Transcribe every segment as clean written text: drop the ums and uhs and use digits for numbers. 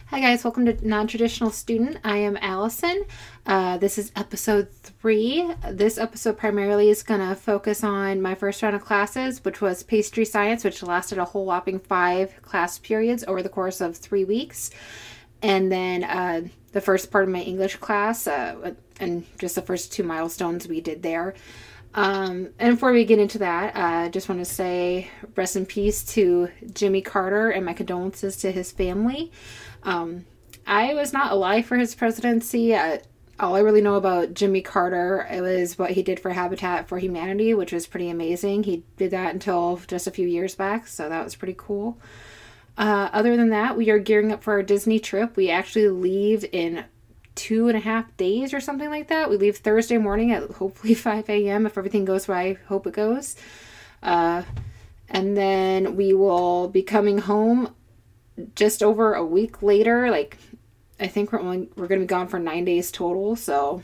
Hi guys, welcome to Non-Traditional Student. I am Allison. This is episode 3. This episode primarily is going to focus on my first round of classes, which was pastry science, which lasted a whole whopping 5 class periods over the course of 3 weeks. And then the first part of my English class, and just the first 2 milestones we did there. And before we get into that, I just want to say rest in peace to Jimmy Carter and my condolences to his family. I was not alive for his presidency. All I really know about Jimmy Carter, it was what he did for Habitat for Humanity, which was pretty amazing. He did that until just a few years back, so that was pretty cool. Other than that, we are gearing up for our Disney trip. We actually leave in 2.5 days or something like that. We leave Thursday morning at hopefully 5 a.m. if everything goes where I hope it goes. And then we will be coming home just over a week later. Like, I think we're going to be gone for 9 days total. So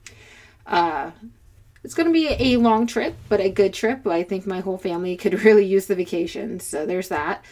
it's going to be a long trip, but a good trip. I think my whole family could really use the vacation. So there's that.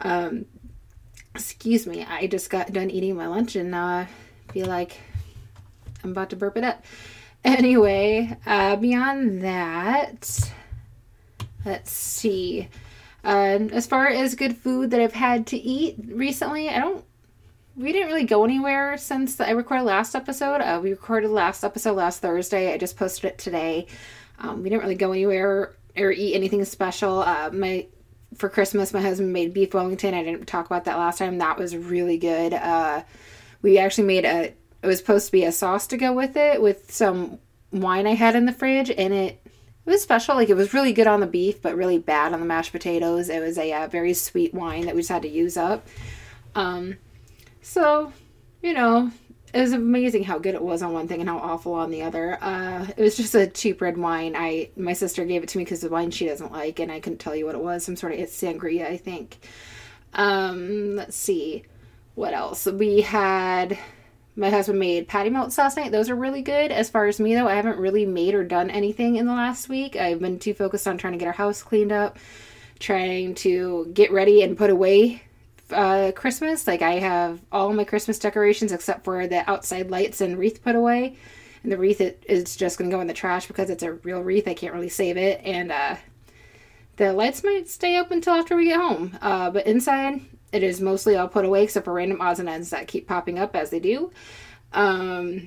Excuse me. I just got done eating my lunch and feel like I'm about to burp it up. Anyway, beyond that, let's see. As far as good food that I've had to eat recently, we didn't really go anywhere since I recorded last episode. We recorded last episode last Thursday. I just posted it today. We didn't really go anywhere or eat anything special. For Christmas, my husband made beef Wellington. I didn't talk about that last time. That was really good. We actually made it was supposed to be a sauce to go with it, with some wine I had in the fridge, and it was special. Like, it was really good on the beef, but really bad on the mashed potatoes. It was a very sweet wine that we just had to use up. So, it was amazing how good it was on one thing and how awful on the other. It was just a cheap red wine. My sister gave it to me because the wine she doesn't like, and I couldn't tell you what it was. Some sort of sangria, I think. Let's see. What else? My husband made patty melts last night. Those are really good. As far as me, though, I haven't really made or done anything in the last week. I've been too focused on trying to get our house cleaned up, trying to get ready and put away Christmas. Like, I have all my Christmas decorations except for the outside lights and wreath put away. And the wreath is just going to go in the trash because it's a real wreath. I can't really save it. And the lights might stay up until after we get home. But inside, it is mostly all put away except for random odds and ends that keep popping up as they do. I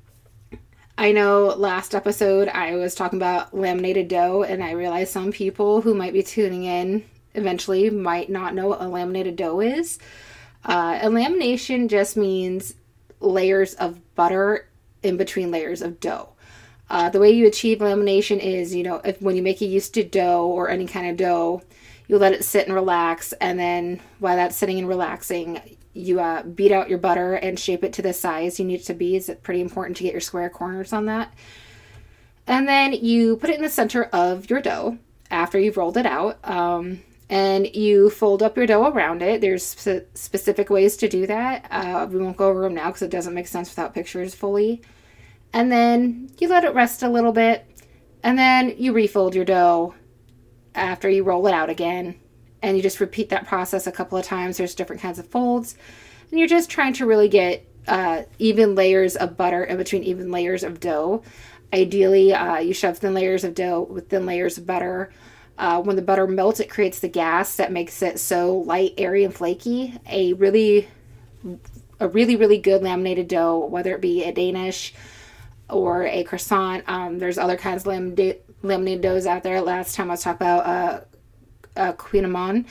know last episode I was talking about laminated dough, and I realized some people who might be tuning in eventually might not know what a laminated dough is. A lamination just means layers of butter in between layers of dough. The way you achieve lamination is, when you make a yeast dough or any kind of dough, you let it sit and relax, and then while that's sitting and relaxing, you beat out your butter and shape it to the size you need it to be. It's pretty important to get your square corners on that. And then you put it in the center of your dough after you've rolled it out, and you fold up your dough around it. There's specific ways to do that. We won't go over them now because it doesn't make sense without pictures fully. And then you let it rest a little bit, and then you refold your dough after you roll it out again, and you just repeat that process a couple of times. There's different kinds of folds, and you're just trying to really get even layers of butter in between even layers of dough. Ideally, you shove thin layers of dough with thin layers of butter. When the butter melts, it creates the gas that makes it so light, airy, and flaky. A really, really good laminated dough, whether it be a Danish or a croissant. There's other kinds of laminated doughs out there. Last time I was talking about Queen Amman.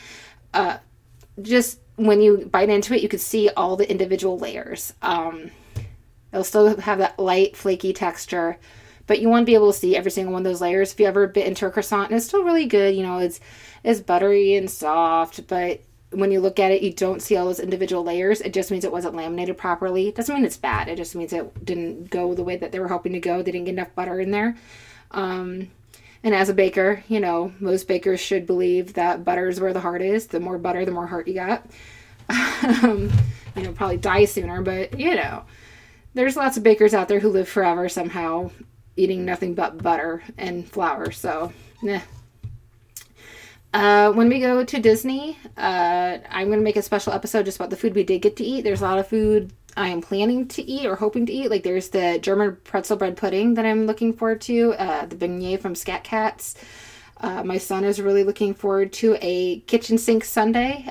Just when you bite into it, you could see all the individual layers. It'll still have that light, flaky texture, but you want to be able to see every single one of those layers. If you ever bit into a croissant, and it's still really good, it's buttery and soft, but when you look at it, you don't see all those individual layers. It just means it wasn't laminated properly. It doesn't mean it's bad. It just means it didn't go the way that they were hoping to go. They didn't get enough butter in there. And as a baker, most bakers should believe that butter is where the heart is. The more butter, the more heart you got. Probably die sooner, but, there's lots of bakers out there who live forever somehow eating nothing but butter and flour. So, When we go to Disney, I'm going to make a special episode just about the food we did get to eat. There's a lot of food I am planning to eat or hoping to eat. Like there's the German pretzel bread pudding that I'm looking forward to, the beignet from Scat Cats. My son is really looking forward to a kitchen sink sundae.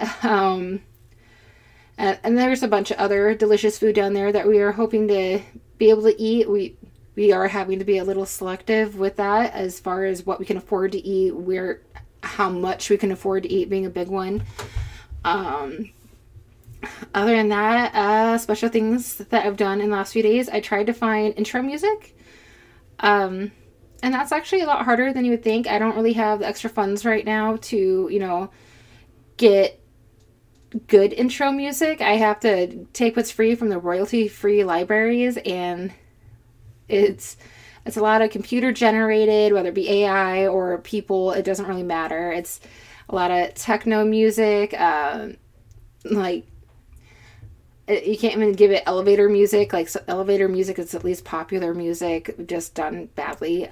And there's a bunch of other delicious food down there that we are hoping to be able to eat. We are having to be a little selective with that as far as what we can afford to eat, how much we can afford to eat being a big one. Other than that, special things that I've done in the last few days, I tried to find intro music. And that's actually a lot harder than you would think. I don't really have the extra funds right now to, get good intro music. I have to take what's free from the royalty-free libraries, and it's a lot of computer generated, whether it be AI or people. It doesn't really matter. It's a lot of techno music, like you can't even give it elevator music. Like, so elevator music is at least popular music, just done badly.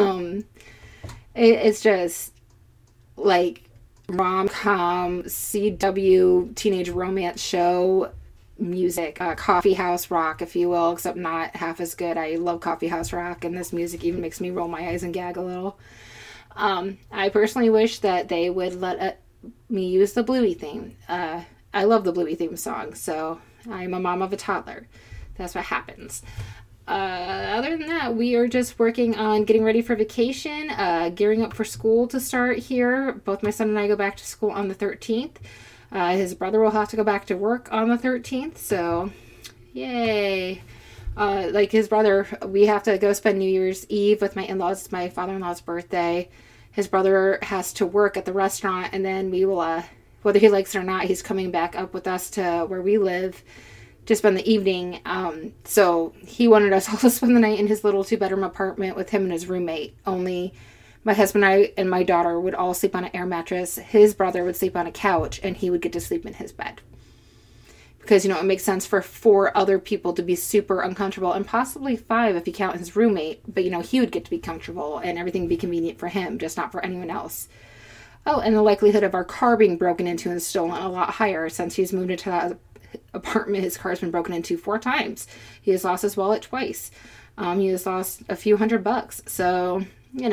It's just like rom-com, CW, teenage romance show music, coffee house rock, if you will, except not half as good. I love coffee house rock, and this music even makes me roll my eyes and gag a little. I personally wish that they would let me use the Bluey theme. I love the Bluey theme song, so I'm a mom of a toddler. That's what happens. Other than that, we are just working on getting ready for vacation, gearing up for school to start here. Both my son and I go back to school on the 13th. His brother will have to go back to work on the 13th, so yay. Like his brother, we have to go spend New Year's Eve with my in-laws. It's my father-in-law's birthday. His brother has to work at the restaurant, and then we will, whether he likes it or not, he's coming back up with us to where we live to spend the evening. So he wanted us all to spend the night in his little 2-bedroom apartment with him and his roommate. Only my husband and I and my daughter would all sleep on an air mattress. His brother would sleep on a couch, and he would get to sleep in his bed. Because, it makes sense for 4 other people to be super uncomfortable, and possibly 5 if you count his roommate. But, he would get to be comfortable and everything be convenient for him, just not for anyone else. Oh, and the likelihood of our car being broken into and stolen a lot higher since he's moved into that apartment. His car's been broken into 4 times. He has lost his wallet twice. He has lost a few $100. So,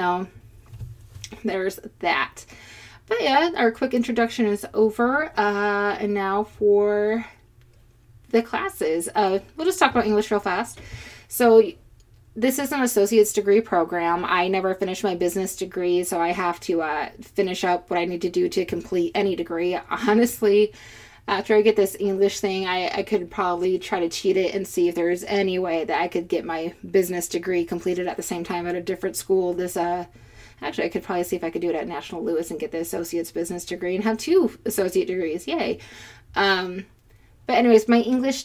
there's that. But yeah, our quick introduction is over. And now for the classes. We'll just talk about English real fast. So this is an associate's degree program. I never finished my business degree, so I have to finish up what I need to do to complete any degree. Honestly, after I get this English thing, I could probably try to cheat it and see if there's any way that I could get my business degree completed at the same time at a different school. Actually, I could probably see if I could do it at National Louis and get the associate's business degree and have 2 associate degrees. Yay. But anyways, my English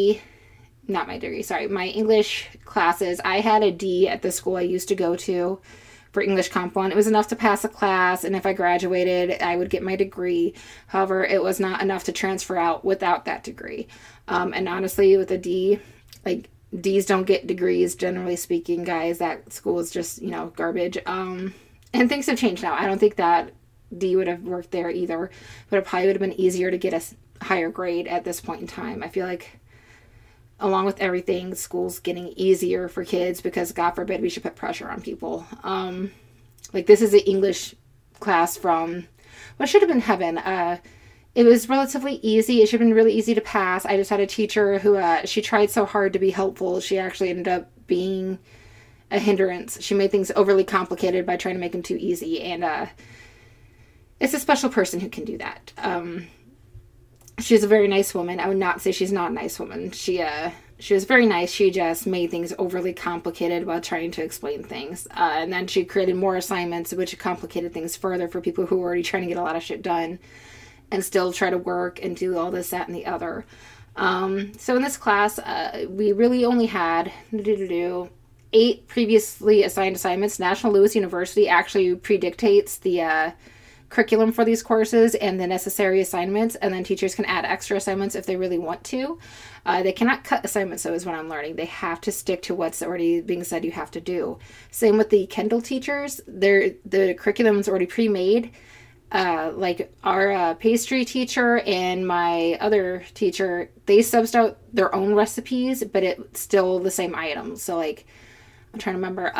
classes, I had a D at the school I used to go to for English Comp 1. It was enough to pass a class, and if I graduated, I would get my degree. However, it was not enough to transfer out without that degree. And honestly, with a D, like, D's don't get degrees, generally speaking, guys. That school is just, garbage. And things have changed now. I don't think that D would have worked there either, but it probably would have been easier to get a higher grade at this point in time. I feel like, along with everything, school's getting easier for kids because, God forbid, we should put pressure on people. Like, this is an English class from what should have been heaven. It was relatively easy. It should have been really easy to pass. I just had a teacher who, she tried so hard to be helpful. She actually ended up being a hindrance. She made things overly complicated by trying to make them too easy. And it's a special person who can do that. She's a very nice woman. I would not say she's not a nice woman. She was very nice. She just made things overly complicated while trying to explain things. And then she created more assignments, which complicated things further for people who were already trying to get a lot of shit done and still try to work and do all this, that, and the other. So in this class, we really only had 8 previously assigned assignments. National Louis University actually predictates the curriculum for these courses and the necessary assignments, and then teachers can add extra assignments if they really want to. They cannot cut assignments, though, is what I'm learning. They have to stick to what's already being said you have to do. Same with the Kendall teachers. The curriculum is already pre-made, Like our pastry teacher and my other teacher, they subbed out their own recipes, but it's still the same items. So like, I'm trying to remember.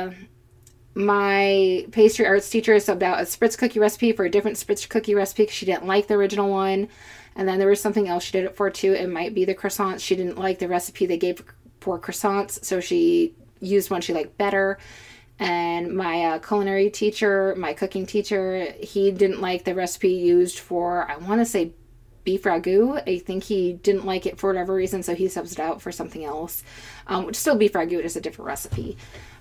My pastry arts teacher subbed out a Spritz cookie recipe for a different Spritz cookie recipe because she didn't like the original one. And then there was something else she did it for too. It might be the croissants. She didn't like the recipe they gave for croissants, so she used one she liked better. And my culinary teacher, my cooking teacher, he didn't like the recipe used for, I want to say, beef ragu. I think he didn't like it for whatever reason, so he subs it out for something else. Which still beef ragu, just a different recipe.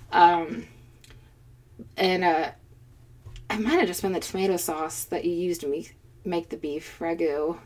And it might have just been the tomato sauce that you used to make the beef ragu.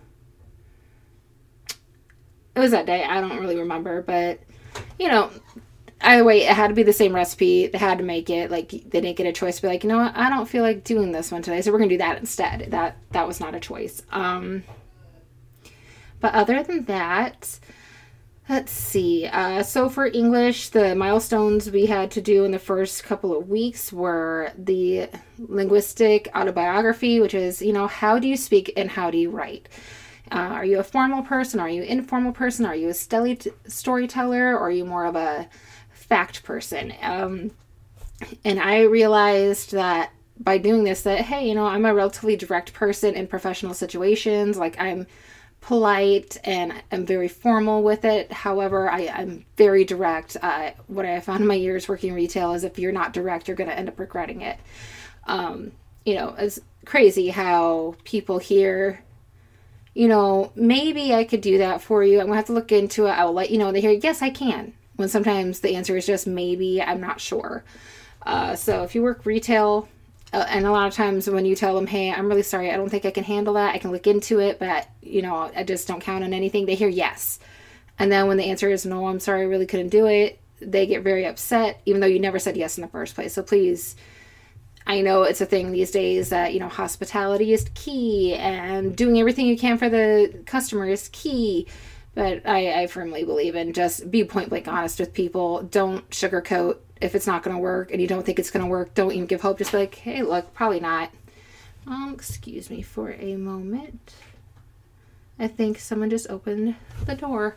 It was that day. I don't really remember, but either way, it had to be the same recipe. They had to make it. Like, they didn't get a choice to be like, you know what, I don't feel like doing this one today, so we're gonna do that instead. That was not a choice. But other than that, let's see. So for English, the milestones we had to do in the first couple of weeks were the linguistic autobiography, which is, how do you speak and how do you write? Are you a formal person? Are you an informal person? Are you a storyteller? Or are you more of a fact person? And I realized that by doing this that, hey, I'm a relatively direct person in professional situations. Like, I'm polite and I'm very formal with it. However, I'm very direct. What I found in my years working retail is if you're not direct, you're going to end up regretting it. It's crazy how people hear, maybe I could do that for you. I'm going to have to look into it. I'll let you know. And they hear, yes, I can. When sometimes the answer is just maybe, I'm not sure. So if you work retail, and a lot of times when you tell them, hey, I'm really sorry, I don't think I can handle that. I can look into it, but, I just don't count on anything. They hear yes. And then when the answer is no, I'm sorry, I really couldn't do it, they get very upset, even though you never said yes in the first place. So please, I know it's a thing these days that, hospitality is key and doing everything you can for the customer is key. But I firmly believe in just be point blank honest with people. Don't sugarcoat. If it's not going to work and you don't think it's going to work, don't even give hope. Just be like, hey, look, probably not. Excuse me for a moment. I think someone just opened the door.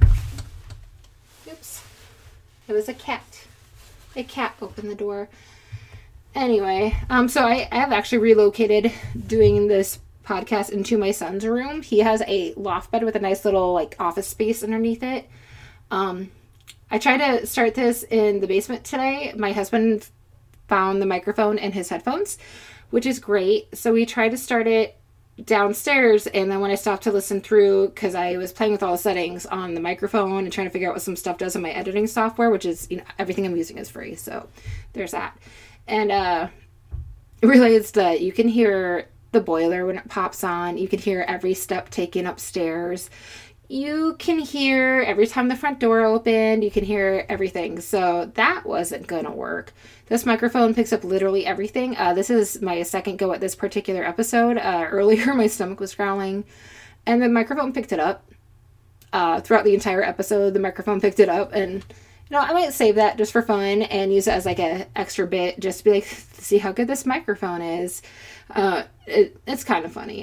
Oops. It was a cat. A cat opened the door. Anyway, so I have actually relocated doing this podcast into my son's room. He has a loft bed with a nice little office space underneath it. I tried to start this in the basement today. My husband found the microphone in his headphones, which is great. So we tried to start it downstairs, and then when I stopped to listen through, because I was playing with all the settings on the microphone and trying to figure out what some stuff does in my editing software, which is, everything I'm using is free. So there's that. And realized that you can hear the boiler when it pops on. You can hear every step taken upstairs. You can hear every time the front door opened. You can hear everything. So that wasn't going to work. This microphone picks up literally everything. This is my second go at this particular episode. Earlier, my stomach was growling, and the microphone picked it up. Throughout the entire episode, the microphone picked it up, and I might save that just for fun and use it as an extra bit, just to be like, see how good this microphone is. It's kind of funny.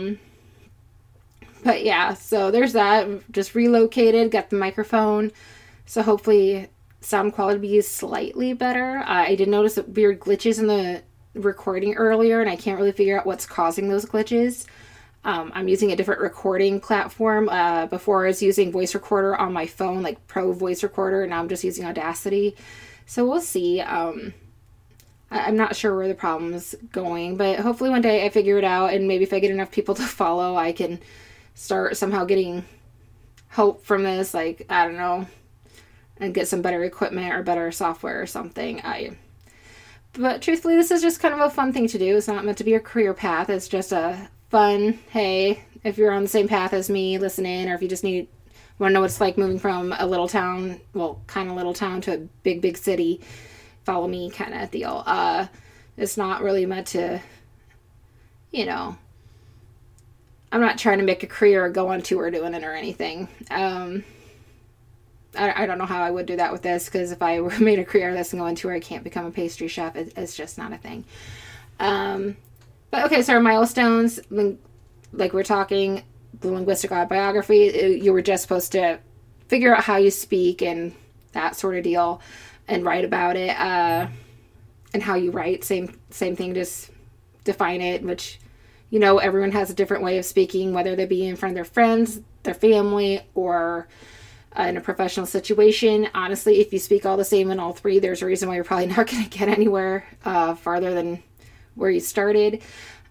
But yeah, so there's that. Just relocated, got the microphone, so hopefully sound quality is slightly better. I did notice weird glitches in the recording earlier, and I can't really figure out what's causing those glitches. I'm using a different recording platform. Before I was using voice recorder on my phone, like Pro Voice Recorder, and now I'm just using Audacity. So we'll see. I'm not sure where the problem's going, but hopefully one day I figure it out, and maybe if I get enough people to follow, I can start somehow getting hope from this, I don't know, and get some better equipment or better software or something. But truthfully, this is just kind of a fun thing to do. It's not meant to be a career path. It's just a fun, hey, if you're on the same path as me, listen in, or if you just want to know what it's like moving from a little town, well, kind of little town, to a big, big city, follow me kind of deal. It's not really meant to, I'm not trying to make a career or go on tour doing it or anything. I don't know how I would do that with this, because if I made a career of this and go on tour, I can't become a pastry chef. It's just not a thing. But okay, so our milestones, like we're talking the linguistic autobiography, you were just supposed to figure out how you speak and that sort of deal, and write about it, and how you write. Same thing, just define it, which, everyone has a different way of speaking, whether they be in front of their friends, their family, or in a professional situation. Honestly, if you speak all the same in all three, there's a reason why you're probably not going to get anywhere farther than where you started.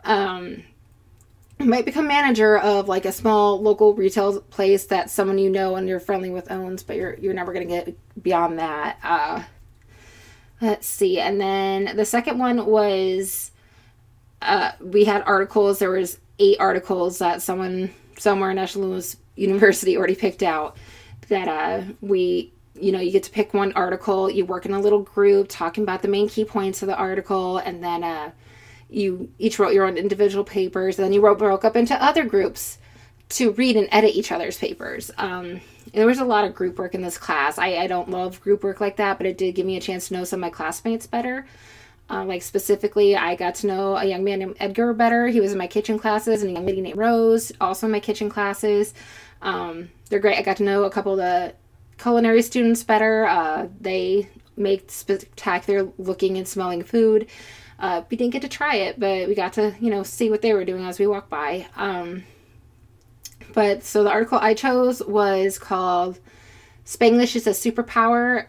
You might become manager of like a small local retail place that someone and you're friendly with owns, but you're never going to get beyond that. Let's see. And then the second one was, we had articles. There was 8 articles that someone somewhere in Eshlemus University already picked out that you get to pick one article. You work in a little group talking about the main key points of the article, and then you each wrote your own individual papers, and then you broke up into other groups to read and edit each other's papers. There was a lot of group work in this class. I don't love group work like that, but it did give me a chance to know some of my classmates better. Like specifically, I got to know a young man named Edgar better. He was in my kitchen classes, and a young lady named Rose, also in my kitchen classes. They're great. I got to know a couple of the culinary students better. They make spectacular looking and smelling food. We didn't get to try it, but we got to, see what they were doing as we walked by. But so the article I chose was called Spanglish is a Superpower.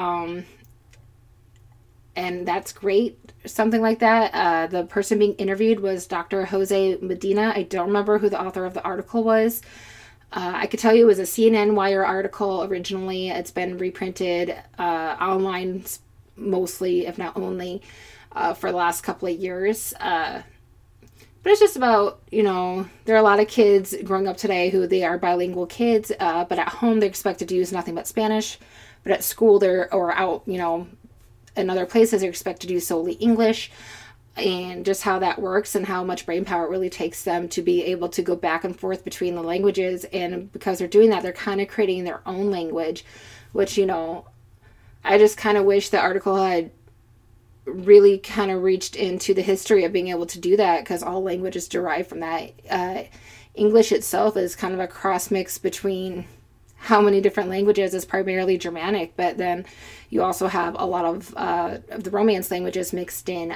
And that's great. Something like that. The person being interviewed was Dr. Jose Medina. I don't remember who the author of the article was. I could tell you it was a CNN Wire article originally. It's been reprinted online mostly, if not only, for the last couple of years. But it's just about, there are a lot of kids growing up today who they are bilingual kids, but at home they're expected to use nothing but Spanish. But at school or out, in other places they're expected to use solely English. And just how that works and how much brain power it really takes them to be able to go back and forth between the languages. And because they're doing that, they're kind of creating their own language, which, I just kind of wish the article had really kind of reached into the history of being able to do that, because all languages derive from that. English itself is kind of a cross mix between how many different languages is primarily Germanic, but then you also have a lot of the Romance languages mixed in.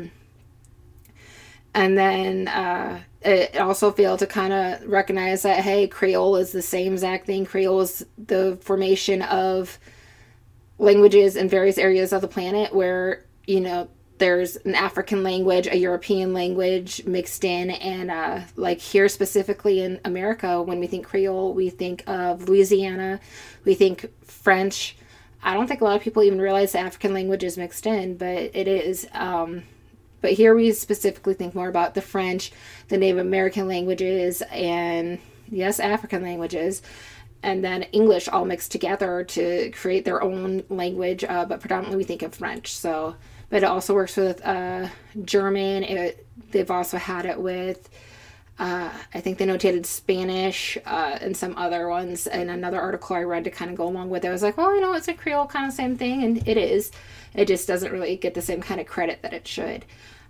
And then it also failed to kind of recognize that, hey, Creole is the same exact thing. Creole is the formation of languages in various areas of the planet where, there's an African language, a European language mixed in. And like here specifically in America, when we think Creole, we think of Louisiana, we think French. I don't think a lot of people even realize the African language is mixed in, but it is. But here we specifically think more about the French, the Native American languages, and yes, African languages, and then English all mixed together to create their own language, but predominantly we think of French. So, but it also works with German. They've also had it with, I think they notated Spanish and some other ones. And another article I read to kind of go along with it, I was like, well, it's a Creole kind of same thing, and it is. It just doesn't really get the same kind of credit that it should.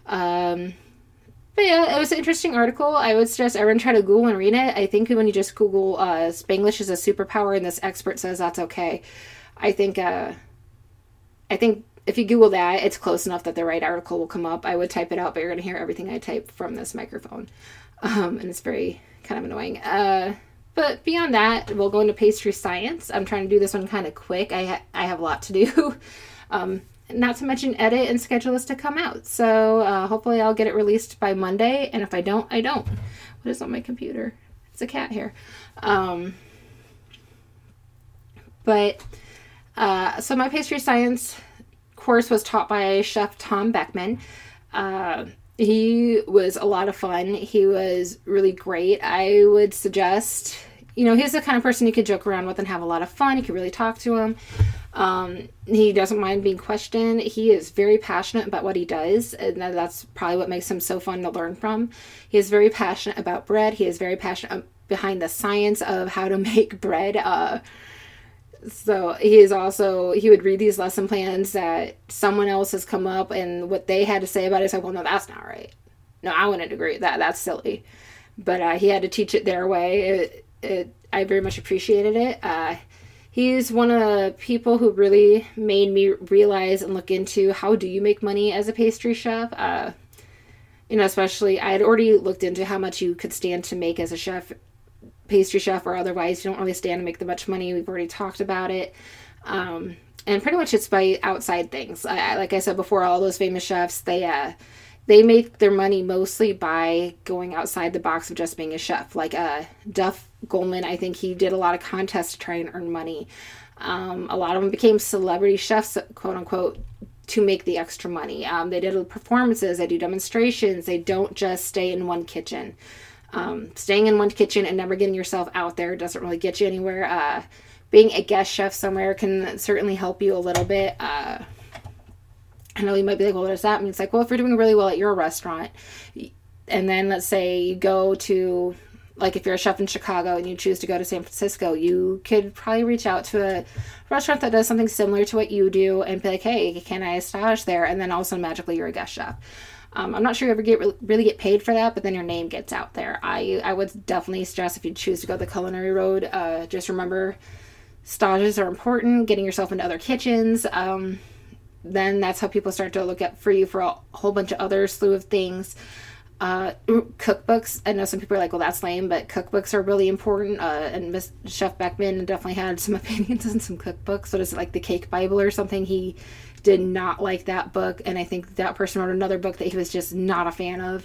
But yeah, it was an interesting article. I would suggest everyone try to Google and read it. I think when you just Google Spanglish is a superpower and this expert says that's okay, I think if you Google that, it's close enough that the right article will come up. I would type it out, but you're going to hear everything I type from this microphone. And it's very kind of annoying. But beyond that, we'll go into pastry science. I'm trying to do this one kind of quick. I have a lot to do. Not to mention edit and schedule this to come out. So hopefully I'll get it released by Monday. And if I don't, I don't. What is on my computer? It's a cat hair. So my pastry science course was taught by Chef Tom Beckman. He was a lot of fun. He was really great. I would suggest, he's the kind of person you could joke around with and have a lot of fun. You could really talk to him. He doesn't mind being questioned. He is very passionate about what he does, and that's probably what makes him so fun to learn from. He is very passionate about bread. He is very passionate behind the science of how to make bread. So he would read these lesson plans that someone else has come up, and what they had to say about it is like, well, no, that's not right. No, I wouldn't agree with that. That's silly. But he had to teach it their way. I very much appreciated it. He's one of the people who really made me realize and look into how do you make money as a pastry chef. Especially I had already looked into how much you could stand to make as a chef, pastry chef or otherwise. You don't really stand to make that much money. We've already talked about it. And pretty much it's by outside things. Like I said before, all those famous chefs, they make their money mostly by going outside the box of just being a chef. Like Duff Goldman, I think he did a lot of contests to try and earn money. A lot of them became celebrity chefs, quote unquote, to make the extra money. They did performances, they do demonstrations, they don't just stay in one kitchen. Staying in one kitchen and never getting yourself out there doesn't really get you anywhere. Being a guest chef somewhere can certainly help you a little bit. I know you might be like, well, what does that mean? It's like, well, if you're doing really well at your restaurant, and then let's say you go to, like if you're a chef in Chicago and you choose to go to San Francisco, you could probably reach out to a restaurant that does something similar to what you do and be like, hey, can I stage there? And then all of a sudden, magically, you're a guest chef. I'm not sure you ever really get paid for that, but then your name gets out there. I would definitely stress if you choose to go the culinary road, just remember stages are important, getting yourself into other kitchens. Then that's how people start to look at for you for a whole bunch of other slew of things. Cookbooks. I know some people are like, well, that's lame, but cookbooks are really important. And Chef Beckman definitely had some opinions on some cookbooks. What is it, like the Cake Bible or something? He did not like that book, and I think that person wrote another book that he was just not a fan of.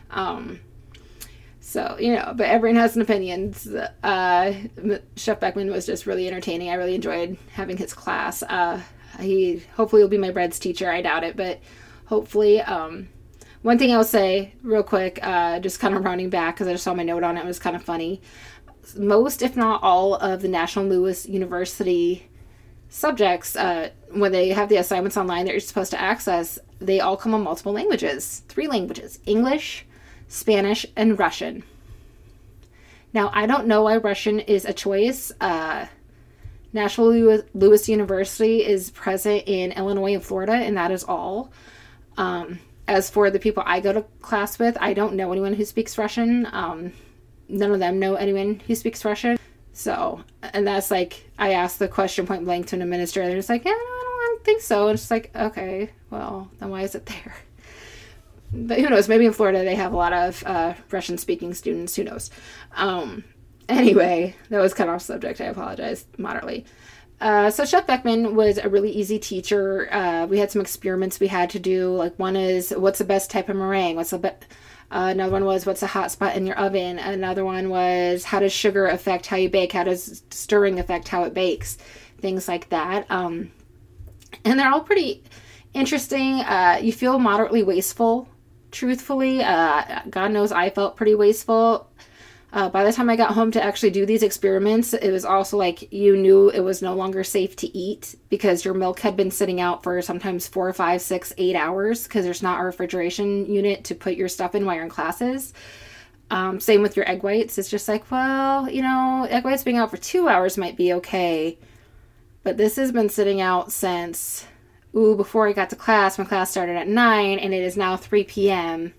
So, but everyone has an opinion. Chef Beckman was just really entertaining. I really enjoyed having his class. He hopefully will be my breads teacher. I doubt it, but hopefully. One thing I'll say real quick, just kind of rounding back because I just saw my note on it. It was kind of funny. Most, if not all, of the National Louis University subjects, when they have the assignments online that you're supposed to access, they all come in multiple languages. 3 languages: English, Spanish, and Russian. Now, I don't know why Russian is a choice. National Louis University is present in Illinois and Florida, and that is all. As for the people I go to class with, I don't know anyone who speaks Russian. None of them know anyone who speaks Russian. So, and that's like, I asked the question point blank to an administrator, and it's like, yeah, no, I don't think so. And it's like, okay, well, then why is it there? But who knows? Maybe in Florida they have a lot of Russian-speaking students. Who knows? Anyway, that was kind of off subject. I apologize moderately. So Chef Beckman was a really easy teacher. We had some experiments we had to do. Like one is, what's the best type of meringue? Another one was, what's the hot spot in your oven? Another one was, how does sugar affect how you bake? How does stirring affect how it bakes? Things like that. And they're all pretty interesting. You feel moderately wasteful, truthfully. God knows I felt pretty wasteful. By the time I got home to actually do these experiments, it was also like you knew it was no longer safe to eat because your milk had been sitting out for sometimes 4, 5, 6, 8 hours because there's not a refrigeration unit to put your stuff in while you're in classes. Same with your egg whites. It's just like, well, egg whites being out for 2 hours might be okay. But this has been sitting out since, before I got to class. My class started at 9 and it is now 3 p.m.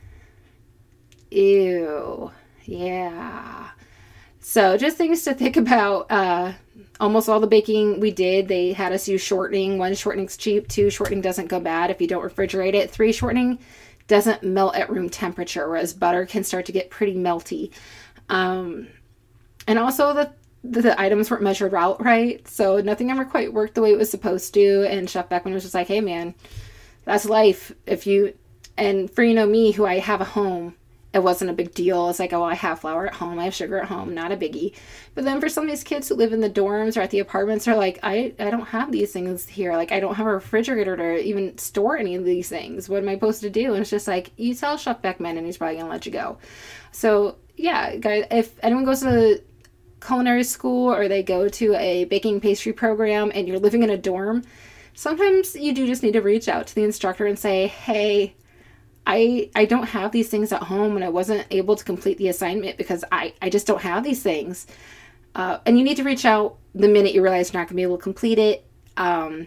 Ew. Yeah. So just things to think about. Almost all the baking we did, they had us use shortening. 1, shortening's cheap. 2, shortening doesn't go bad if you don't refrigerate it. 3, shortening doesn't melt at room temperature, whereas butter can start to get pretty melty. And also the items weren't measured out right, so nothing ever quite worked the way it was supposed to. And Chef Beckman was just like, hey man, that's life. And for me, who I have a home, it wasn't a big deal. It's like, oh, I have flour at home, I have sugar at home, not a biggie. But then for some of these kids who live in the dorms or at the apartments, are like, I don't have these things here. Like, I don't have a refrigerator to even store any of these things. What am I supposed to do? And it's just like, you tell Chef Beckman and he's probably going to let you go. So, yeah, guys, if anyone goes to culinary school or they go to a baking pastry program and you're living in a dorm, sometimes you do just need to reach out to the instructor and say, hey, I don't have these things at home and I wasn't able to complete the assignment because I just don't have these things. And you need to reach out the minute you realize you're not going to be able to complete it.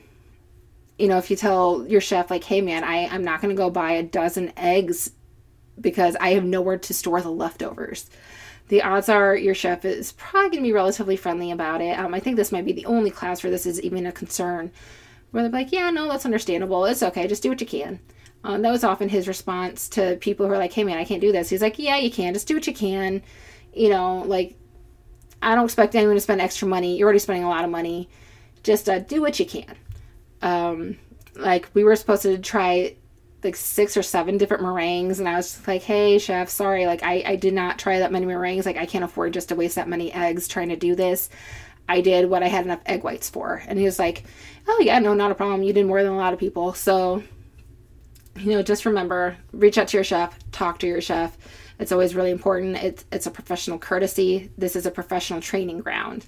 If you tell your chef, like, hey man, I'm not going to go buy a dozen eggs because I have nowhere to store the leftovers. The odds are your chef is probably going to be relatively friendly about it. I think this might be the only class where this is even a concern, where they're like, yeah, no, that's understandable. It's okay. Just do what you can. That was often his response to people who are like, hey, man, I can't do this. He's like, yeah, you can. Just do what you can. You know, like, I don't expect anyone to spend extra money. You're already spending a lot of money. Just do what you can. Like, we were supposed to try like 6 or 7 different meringues, and I was just like, hey, chef, sorry. Like, I did not try that many meringues. Like, I can't afford just to waste that many eggs trying to do this. I did what I had enough egg whites for. And he was like, oh, yeah, no, not a problem. You did more than a lot of people. So, you know, just remember, reach out to your chef, talk to your chef. It's always really important. It's a professional courtesy. This is a professional training ground.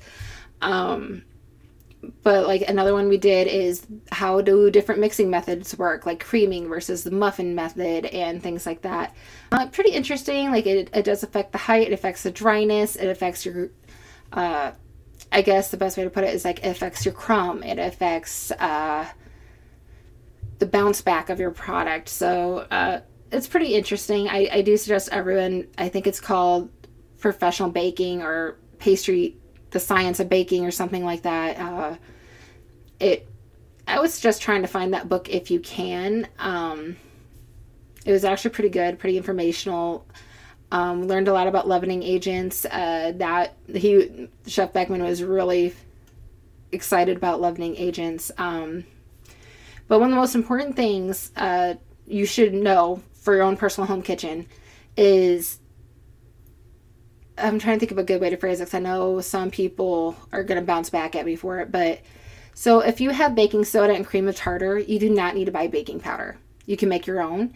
But like another one we did is how do different mixing methods work, like creaming versus the muffin method and things like that. Pretty interesting. Like it does affect the height. It affects the dryness. It affects your, I guess the best way to put it is like it affects your crumb. It affects the bounce back of your product. So it's pretty interesting. I do suggest everyone, I think it's called Professional Baking or Pastry, The Science of Baking or something like that. I was just trying to find that book if you can. It was actually pretty good, pretty informational. Learned a lot about leavening agents. Chef Beckman was really excited about leavening agents. But one of the most important things you should know for your own personal home kitchen is, I'm trying to think of a good way to phrase it because I know some people are going to bounce back at me for it. But so if you have baking soda and cream of tartar, you do not need to buy baking powder. You can make your own.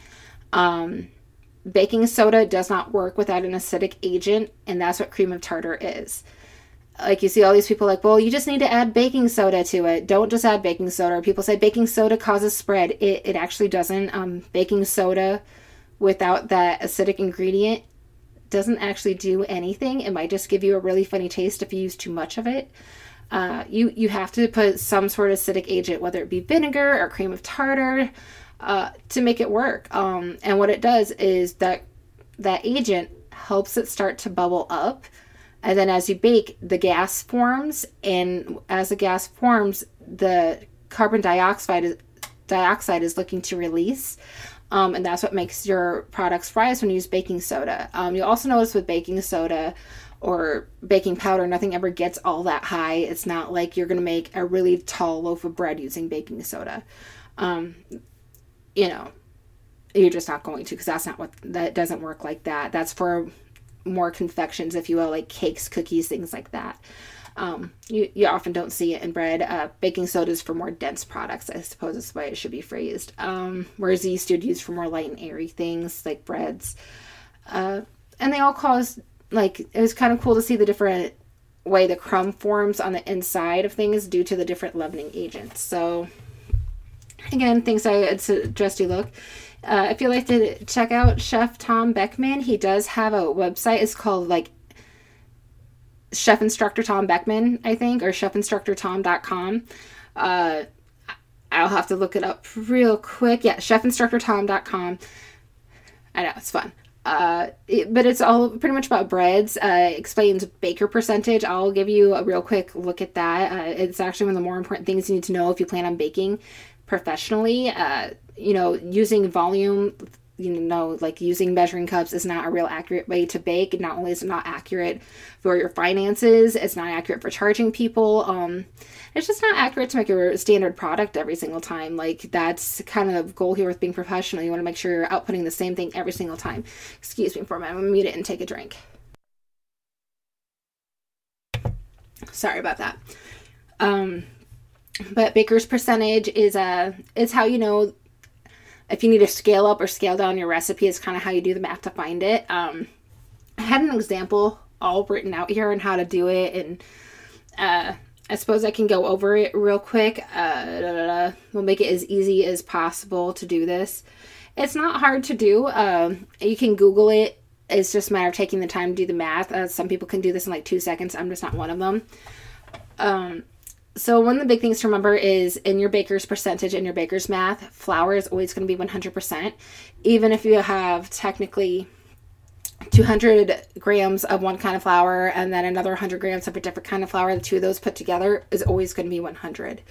Baking soda does not work without an acidic agent, and that's what cream of tartar is. Like, you see all these people like, well, you just need to add baking soda to it. Don't just add baking soda. People say baking soda causes spread. It actually doesn't. Baking soda without that acidic ingredient doesn't actually do anything. It might just give you a really funny taste if you use too much of it. You have to put some sort of acidic agent, whether it be vinegar or cream of tartar, to make it work. And what it does is that agent helps it start to bubble up. And then as you bake, the gas forms. And as the gas forms, the carbon dioxide is looking to release. And that's what makes your products rise when you use baking soda. You'll also notice with baking soda or baking powder, nothing ever gets all that high. It's not like you're going to make a really tall loaf of bread using baking soda. You know, you're just not going to, because that doesn't work like that. That's for more confections, if you will, like cakes, cookies, things like that. You often don't see it in bread. Baking soda is for more dense products, I suppose is the way it should be phrased. Whereas yeast you'd use for more light and airy things like breads. And they all cause, like, it was kind of cool to see the different way the crumb forms on the inside of things due to the different leavening agents. So, again, things I would suggest you look. If you'd like to check out Chef Tom Beckman, he does have a website. It's called, like, Chef Instructor Tom Beckman, I think, or chefinstructortom.com. I'll have to look it up real quick. Yeah, chefinstructortom.com. I know, it's fun. But it's all pretty much about breads. Explains baker percentage. I'll give you a real quick look at that. It's actually one of the more important things you need to know if you plan on baking professionally. Using volume, like using measuring cups is not a real accurate way to bake. Not only is it not accurate for your finances, it's not accurate for charging people. It's just not accurate to make your standard product every single time. Like, that's kind of the goal here with being professional. You want to make sure you're outputting the same thing every single time. Excuse me for a minute. I'm going to mute it and take a drink. Sorry about that. But baker's percentage is how you know if you need to scale up or scale down your recipe. Is kind of how you do the math to find it. I had an example all written out here on how to do it, and I suppose I can go over it real quick. We'll make it as easy as possible to do this. It's not hard to do. You can Google it. It's just a matter of taking the time to do the math. Some people can do this in like 2 seconds. I'm just not one of them. So one of the big things to remember is in your baker's percentage, in your baker's math, flour is always going to be 100%. Even if you have technically 200 grams of one kind of flour and then another 100 grams of a different kind of flour, the two of those put together is always going to be 100.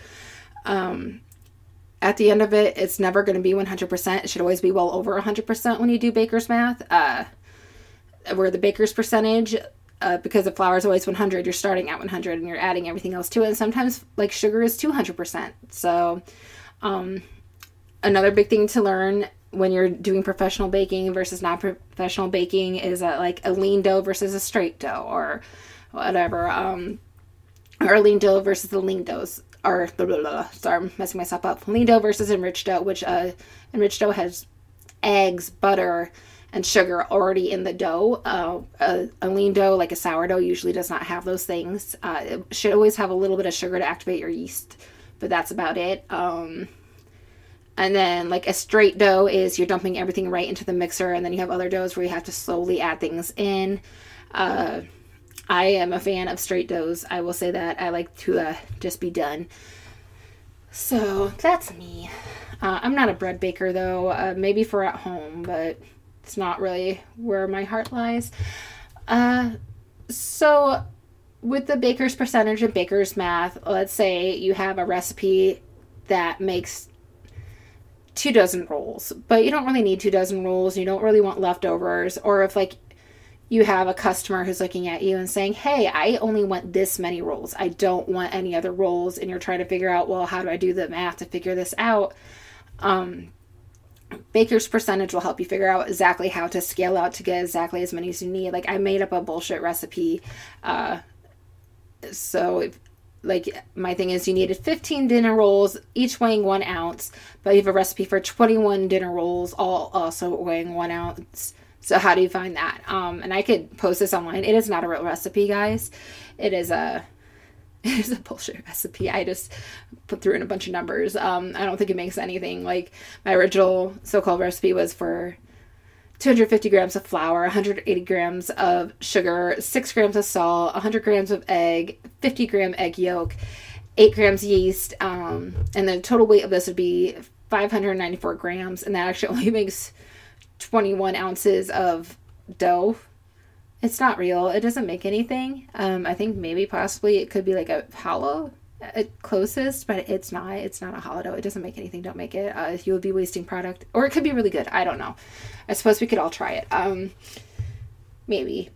At the end of it, it's never going to be 100%. It should always be well over 100% when you do baker's math. Where the baker's percentage, because the flour is always 100, you're starting at 100 and you're adding everything else to it. And sometimes, like, sugar is 200%. So, another big thing to learn when you're doing professional baking versus non-professional baking is like a lean dough versus a straight dough, or whatever, or a lean dough versus the lean doughs, or sorry, I'm messing myself up. Lean dough versus enriched dough, which enriched dough has eggs, butter, and sugar already in the dough. A lean dough, like a sourdough, usually does not have those things. It should always have a little bit of sugar to activate your yeast, but that's about it. And then, like, a straight dough is you're dumping everything right into the mixer, and then you have other doughs where you have to slowly add things in. I am a fan of straight doughs. I will say that. I like to just be done. So, that's me. I'm not a bread baker, though. Maybe for at home, but it's not really where my heart lies. So, with the baker's percentage and baker's math, let's say you have a recipe that makes 2 dozen rolls, but you don't really need 2 dozen rolls. You don't really want leftovers. Or if, like, you have a customer who's looking at you and saying, hey, I only want this many rolls, I don't want any other rolls, and you're trying to figure out, well, how do I do the math to figure this out? Baker's percentage will help you figure out exactly how to scale out to get exactly as many as you need. Like, I made up a bullshit recipe. So if, like, my thing is you needed 15 dinner rolls, each weighing 1 ounce, but you have a recipe for 21 dinner rolls, all also weighing 1 ounce. So how do you find that? And I could post this online. It is not a real recipe, guys. It is a bullshit recipe. I just threw in a bunch of numbers. I don't think it makes anything. Like, my original so-called recipe was for 250 grams of flour, 180 grams of sugar, 6 grams of salt, 100 grams of egg, 50 gram egg yolk, 8 grams yeast, and the total weight of this would be 594 grams, and that actually only makes 21 ounces of dough. It's not real. It doesn't make anything. I think maybe possibly it could be like a hollow at closest, but it's not. It's not a hollow dough. It doesn't make anything. Don't make it. You would be wasting product. Or it could be really good. I don't know. I suppose we could all try it. Maybe.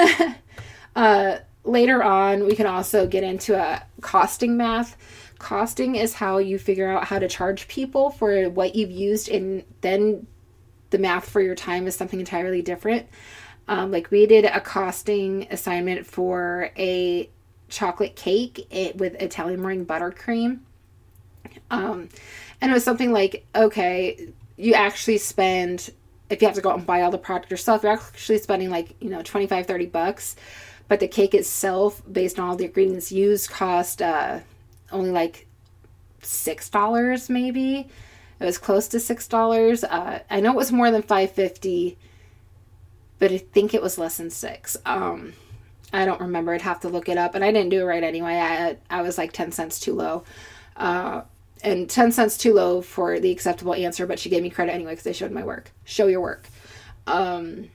Later on, we can also get into a costing math. Costing is how you figure out how to charge people for what you've used, and then the math for your time is something entirely different. Like, we did a costing assignment for a chocolate cake with Italian meringue buttercream. And it was something like, okay, you actually spend, if you have to go out and buy all the product yourself, you're actually spending like, $25-30. But the cake itself, based on all the ingredients used, cost only like $6 maybe. It was close to $6. I know it was more than $5.50, but I think it was less than $6. I don't remember. I'd have to look it up, and I didn't do it right anyway. I was like 10 cents too low. And 10 cents too low for the acceptable answer, but she gave me credit anyway because I showed my work. Show your work. But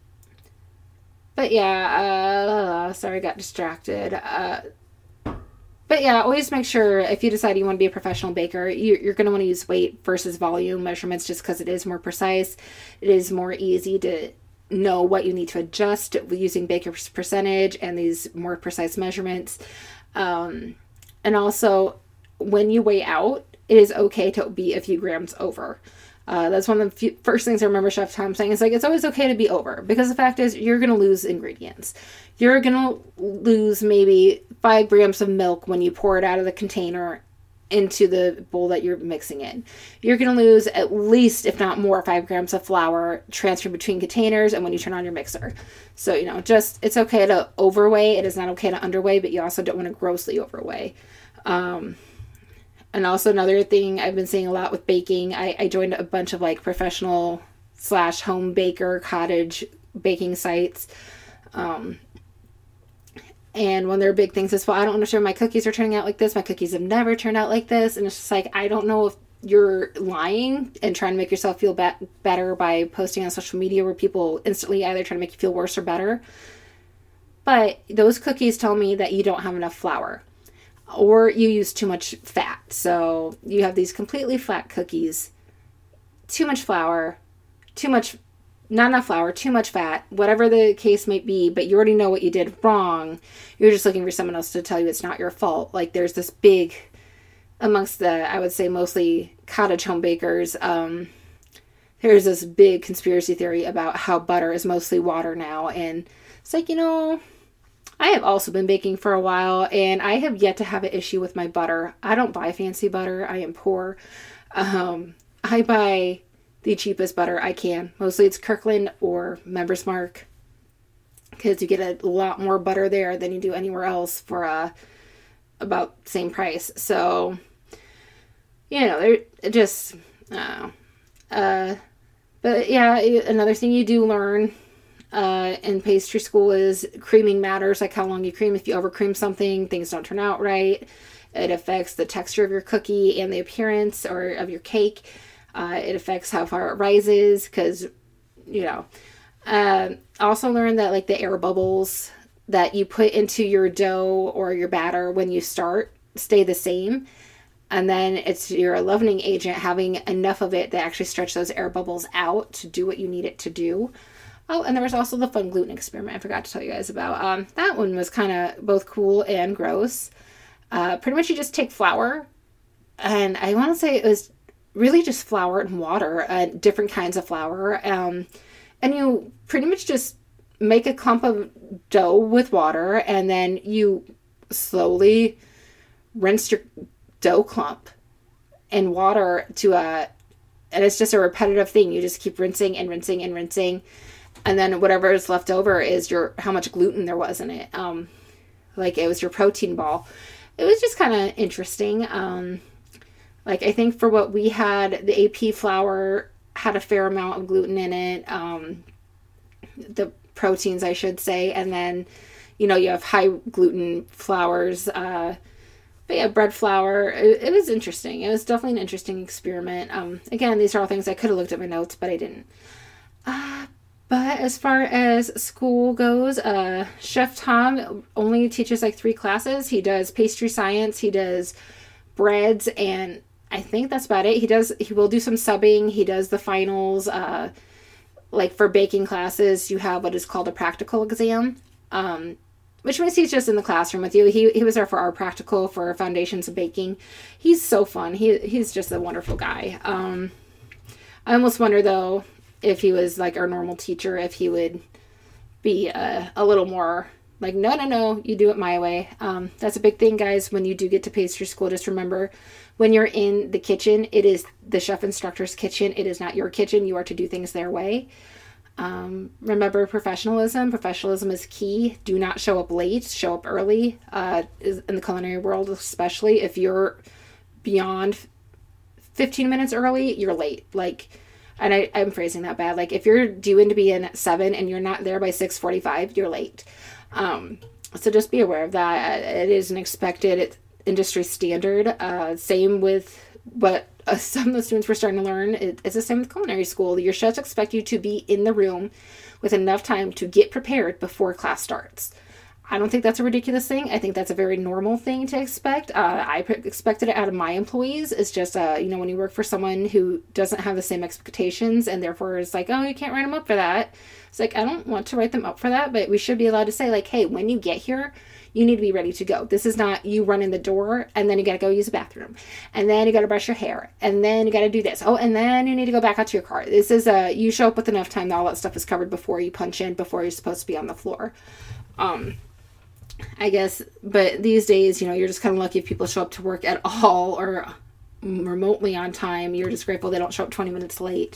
yeah, sorry, I got distracted. But yeah, always make sure if you decide you want to be a professional baker, you're going to want to use weight versus volume measurements, just because it is more precise. It is more easy to know what you need to adjust using baker's percentage and these more precise measurements. And also, when you weigh out, it is okay to be a few grams over. That's one of the first things I remember Chef Tom saying. It's like, it's always okay to be over, because the fact is you're going to lose ingredients. You're going to lose maybe 5 grams of milk when you pour it out of the container into the bowl that you're mixing in. You're going to lose at least, if not more, 5 grams of flour transferred between containers and when you turn on your mixer. So, it's okay to overweigh. It is not okay to underweigh, but you also don't want to grossly overweigh. And also another thing I've been seeing a lot with baking, I joined a bunch of like professional / home baker cottage baking sites. And one of their big things is, well, I don't understand my cookies are turning out like this. My cookies have never turned out like this. And it's just like, I don't know if you're lying and trying to make yourself feel better by posting on social media where people instantly either try to make you feel worse or better. But those cookies tell me that you don't have enough flour or you use too much fat. So you have these completely flat cookies, too much flour, too much, not enough flour, too much fat, whatever the case may be, but you already know what you did wrong. You're just looking for someone else to tell you it's not your fault. Like there's this big, amongst the, I would say mostly cottage home bakers, there's this big conspiracy theory about how butter is mostly water now. And it's like, I have also been baking for a while and I have yet to have an issue with my butter. I don't buy fancy butter. I am poor. I buy the cheapest butter I can. Mostly it's Kirkland or Members Mark because you get a lot more butter there than you do anywhere else for about same price. So, they're just, I don't know. But yeah, another thing you do learn in pastry school is creaming matters, like how long you cream. If you over cream something, things don't turn out right. It affects the texture of your cookie and the appearance or of your cake. It affects how far it rises because, also learn that like the air bubbles that you put into your dough or your batter when you start stay the same. And then it's your leavening agent having enough of it that actually stretch those air bubbles out to do what you need it to do. Oh, and there was also the fun gluten experiment I forgot to tell you guys about. That one was kind of both cool and gross. Pretty much you just take flour, and I want to say it was really just flour and water, different kinds of flour. And you pretty much just make a clump of dough with water, and then you slowly rinse your dough clump in water and it's just a repetitive thing. You just keep rinsing and rinsing and rinsing. And then whatever is left over is how much gluten there was in it. Like it was your protein ball. It was just kind of interesting. Like I think for what we had, the AP flour had a fair amount of gluten in it. The proteins, I should say. And then, you have high gluten flours. But yeah, bread flour. It was interesting. It was definitely an interesting experiment. Again, these are all things I could have looked at my notes, but I didn't. But as far as school goes, Chef Tom only teaches like 3 classes. He does pastry science, he does breads, and I think that's about it. He will do some subbing. He does the finals. Like for baking classes, you have what is called a practical exam, which means he's just in the classroom with you. He was there for our practical for Foundations of Baking. He's so fun. He's just a wonderful guy. I almost wonder though, if he was like our normal teacher, if he would be a little more like, no, you do it my way. That's a big thing, guys. When you do get to pastry school, just remember when you're in the kitchen, it is the chef instructor's kitchen. It is not your kitchen. You are to do things their way. Remember professionalism. Professionalism is key. Do not show up late. Show up early. In the culinary world, especially if you're beyond 15 minutes early, you're late. And I'm phrasing that bad. Like if you're due to be in at 7 and you're not there by 6:45, you're late. So just be aware of that. It is an expected industry standard. Same with what some of the students were starting to learn. It's the same with culinary school. Your chefs expect you to be in the room with enough time to get prepared before class starts. I don't think that's a ridiculous thing. I think that's a very normal thing to expect. I expected it out of my employees. It's just, when you work for someone who doesn't have the same expectations and therefore is like, oh, you can't write them up for that. It's like, I don't want to write them up for that, but we should be allowed to say like, hey, when you get here, you need to be ready to go. This is not you run in the door and then you got to go use the bathroom and then you got to brush your hair and then you got to do this. Oh, and then you need to go back out to your car. This is you show up with enough time that all that stuff is covered before you punch in, before you're supposed to be on the floor. I guess, but these days, you're just kind of lucky if people show up to work at all or remotely on time. You're just grateful they don't show up 20 minutes late.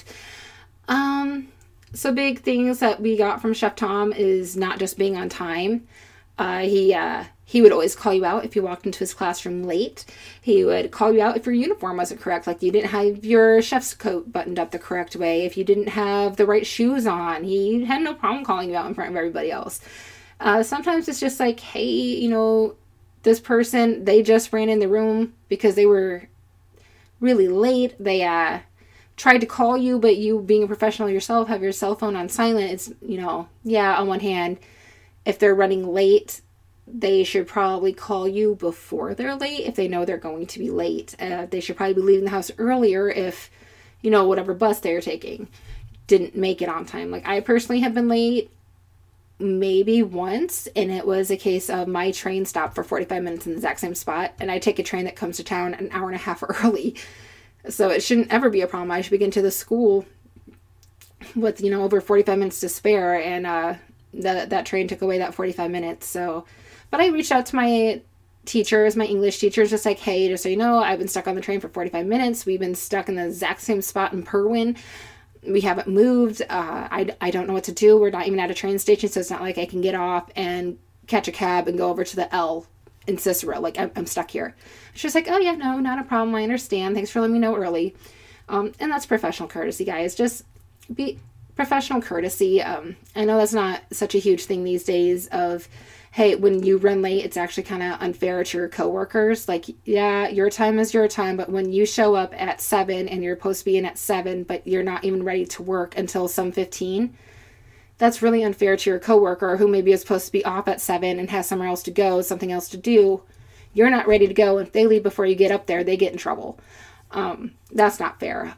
So big things that we got from Chef Tom is not just being on time. He would always call you out if you walked into his classroom late. He would call you out if your uniform wasn't correct, like you didn't have your chef's coat buttoned up the correct way, if you didn't have the right shoes on. He had no problem calling you out in front of everybody else. Sometimes it's just like, hey, this person, they just ran in the room because they were really late. They tried to call you, but you, being a professional yourself, have your cell phone on silent. It's, yeah, on one hand, if they're running late, they should probably call you before they're late if they know they're going to be late. They should probably be leaving the house earlier if, whatever bus they're taking didn't make it on time. Like, I personally have been late maybe once, and it was a case of my train stopped for 45 minutes in the exact same spot, and I take a train that comes to town an hour and a half early. So it shouldn't ever be a problem. I should be getting to the school with, over 45 minutes to spare, and that train took away that 45 minutes. So, but I reached out to my teachers, my English teachers, just like, hey, just so you know, I've been stuck on the train for 45 minutes. We've been stuck in the exact same spot in Perwin. We haven't moved. I don't know what to do. We're not even at a train station, so it's not like I can get off and catch a cab and go over to the L in Cicero. Like, I'm stuck here. She's like, oh yeah, no, not a problem. I understand. Thanks for letting me know early. And that's professional courtesy, guys. Just be professional courtesy. I know that's not such a huge thing these days of, hey, when you run late, it's actually kind of unfair to your coworkers. Like, yeah, your time is your time, but when you show up at 7 and you're supposed to be in at 7, but you're not even ready to work until some 15, that's really unfair to your coworker who maybe is supposed to be off at 7 and has somewhere else to go, something else to do. You're not ready to go. If they leave before you get up there, they get in trouble. That's not fair.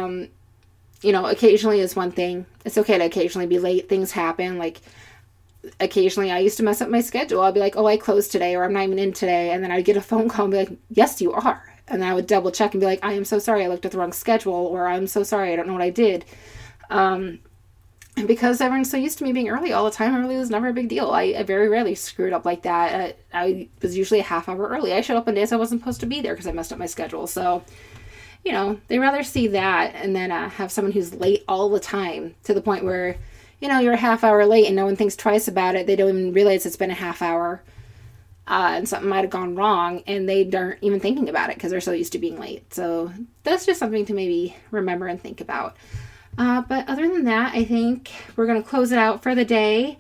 Occasionally is one thing. It's okay to occasionally be late. Things happen. Like, occasionally I used to mess up my schedule. I'll be like, oh, I closed today, or I'm not even in today. And then I'd get a phone call and be like, yes, you are. And then I would double check and be like, I am so sorry, I looked at the wrong schedule, or I'm so sorry, I don't know what I did. And because everyone's so used to me being early all the time, early was never a big deal. I very rarely screwed up like that. I was usually a half hour early. I showed up on days I wasn't supposed to be there because I messed up my schedule. So, they rather see that and then have someone who's late all the time, to the point where, you're a half hour late and no one thinks twice about it. They don't even realize it's been a half hour and something might have gone wrong, and they aren't even thinking about it because they're so used to being late. So that's just something to maybe remember and think about. But other than that, I think we're going to close it out for the day.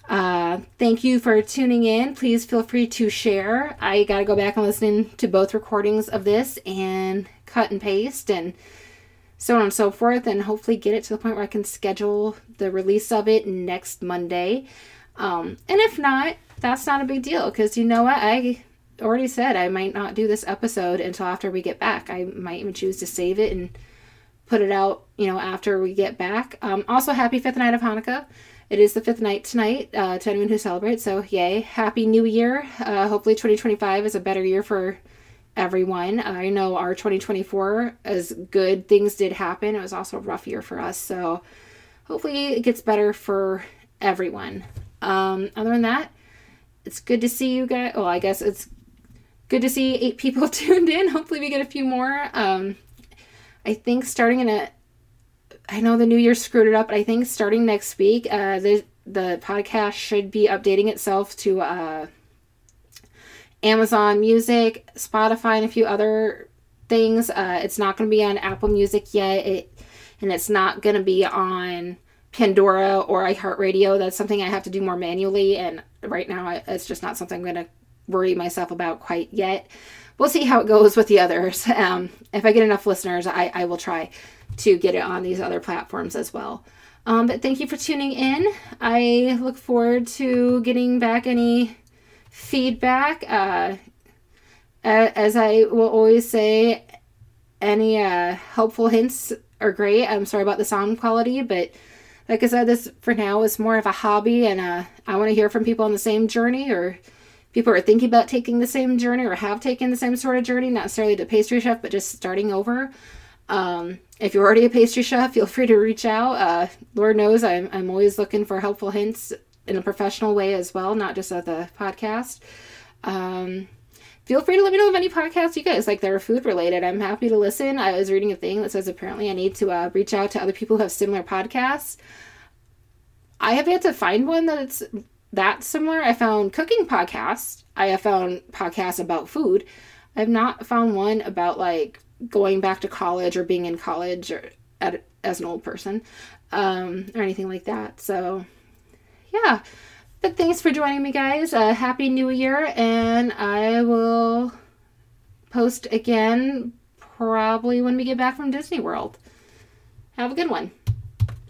Thank you for tuning in. Please feel free to share. I got to go back and listen to both recordings of this and cut and paste and so on and so forth, and hopefully get it to the point where I can schedule the release of it next Monday. And if not, that's not a big deal, because you know what? I already said I might not do this episode until after we get back. I might even choose to save it and put it out, after we get back. Also, happy 5th night of Hanukkah. It is the 5th night tonight, to anyone who celebrates, so yay. Happy New Year. Hopefully 2025 is a better year for everyone. I know our 2024, as good things did happen, it was also a rough year for us, so hopefully it gets better for everyone. Other than that, it's good to see you guys. Well, I guess it's good to see 8 people tuned in. Hopefully we get a few more. I think I know the new year screwed it up, but I think starting next week, the podcast should be updating itself to Amazon Music, Spotify, and a few other things. It's not going to be on Apple Music yet, and it's not going to be on Pandora or iHeartRadio. That's something I have to do more manually, and right now it's just not something I'm going to worry myself about quite yet. We'll see how it goes with the others. If I get enough listeners, I will try to get it on these other platforms as well. But thank you for tuning in. I look forward to getting back any feedback. As I will always say, any helpful hints are great. I'm sorry about the sound quality, but like I said, this for now is more of a hobby, and I want to hear from people on the same journey, or people are thinking about taking the same journey or have taken the same sort of journey, not necessarily to pastry chef, but just starting over. If you're already a pastry chef, feel free to reach out. Lord knows I'm always looking for helpful hints in a professional way as well, not just at the podcast. Feel free to let me know of any podcasts you guys like that are food related. I'm happy to listen. I was reading a thing that says apparently I need to reach out to other people who have similar podcasts. I have yet to find one that's that similar. I found cooking podcasts. I have found podcasts about food. I have not found one about like going back to college or being in college or as an old person, or anything like that. So yeah, But thanks for joining me, guys. Happy New Year, and I will post again probably when we get back from Disney World. Have a good one.